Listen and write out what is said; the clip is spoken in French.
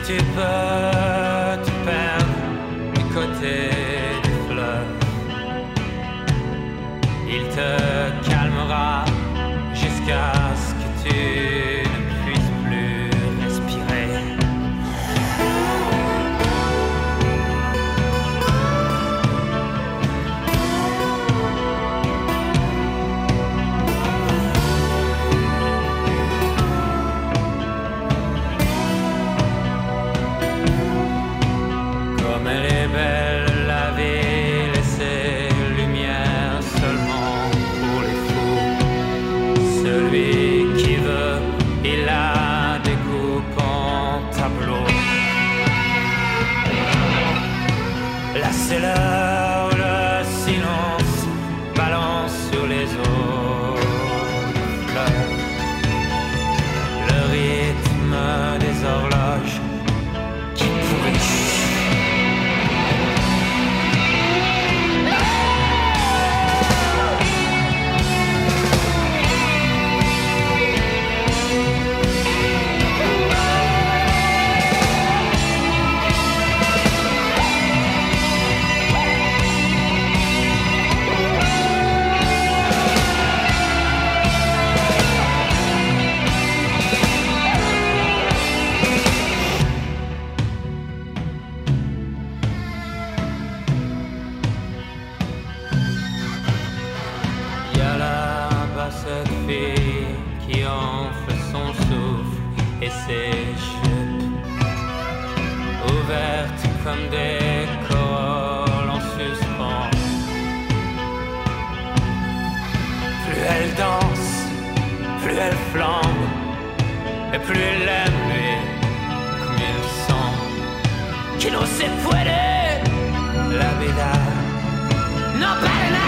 tu peux te perdre du côté du fleuve, il te calmera jusqu'à ce que tu ne puisses plus respirer. Comme elle est belle la ville et ses lumières seulement pour les fous. Celui qui veut, il la découpe en tableau. Là c'est l'heure où le silence balance sur les eaux du fleuve. Le rythme des horloges qui pourrissent. Cette fille qui enfle son souffle et ses jupes ouvertes comme des corolles en suspens. Plus elle danse, plus elle flambe, et plus elle aime, et comme il semble que no se puede la vida, no para nada.